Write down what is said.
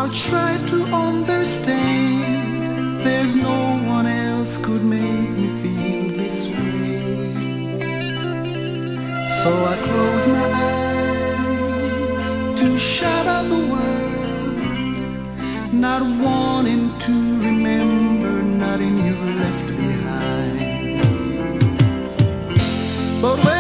tried to understand. There's no one else could make me feel this way. So I close my eyes to shut out the world, not wanting to remember nothing you've left behind. But when